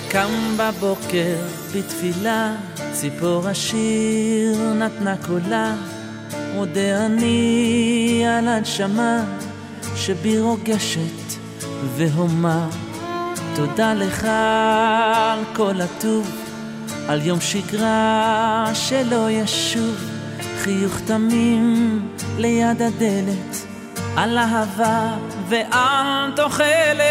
קם בבוקר בתפילה, ציפור השיר נתנה קולה, מודה אני על הנשמה שבי רוגשת והומה. תודה לך על כל הטוב, על יום שגרה שלא ישוב, חיוך תמים ליד הדלת, על אהבה ועל תוחלת.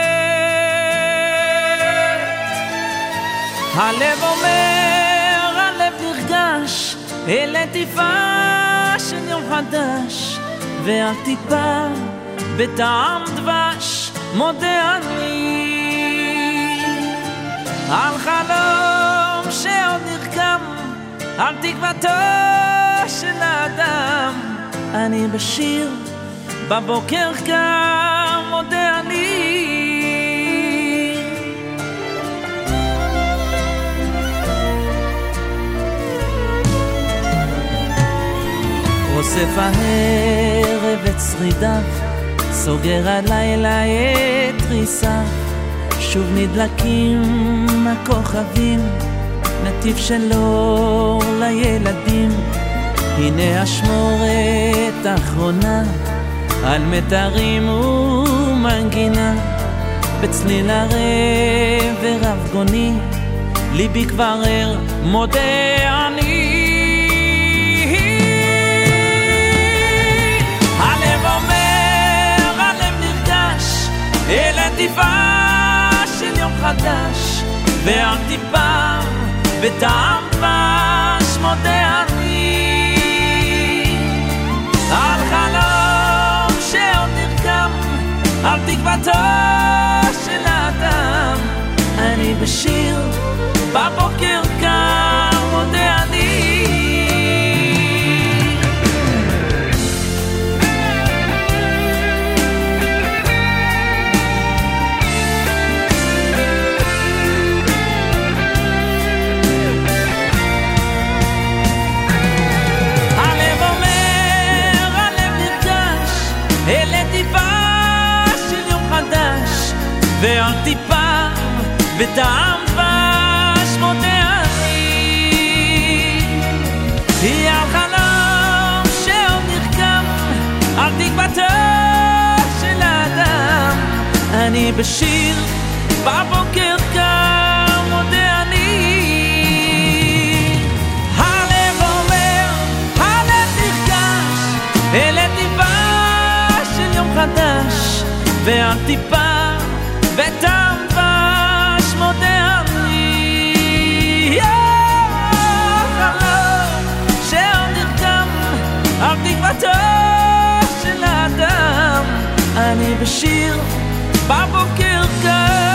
הלב אומר, הלב נרגש, אלה טיפה של יום חדש, ועל טיפה בטעם דבש מודה אני על חלום שעוד נרקם, על תקוותו של האדם. אני בשיר בבוקר קם מודה אני. אוסף הערב את שרידיו, סוגר הלילה את ריסיו, שוב נדלקים הכוכבים, נתיב שלו לילדים. הנה אשמורת האחרונה, על מטרים ומנגינה, בצליל ערב ורבגוני, ליבי כבר ער מודה אני. אלה טיפה של יום חדש, ועל טיפה בטעם דבש מודה אני על חלום שעוד נרקם, על תקוותו של האדם. אני בשיר בבוקר קם מודה אני. ועל טיפה בטעם דבש מודה אני. היא על חלום שעוד נרקם, על תקוותו של האדם. אני בשיר בבוקר קם מודה אני. הלב אומר, הלב נרגש, אלה טיפה של יום חדש, ועל טיפה בטעם דבש מודה אני. חלום שעוד נרקם, על תקוותו של האדם. אני בשיר בבוקר קם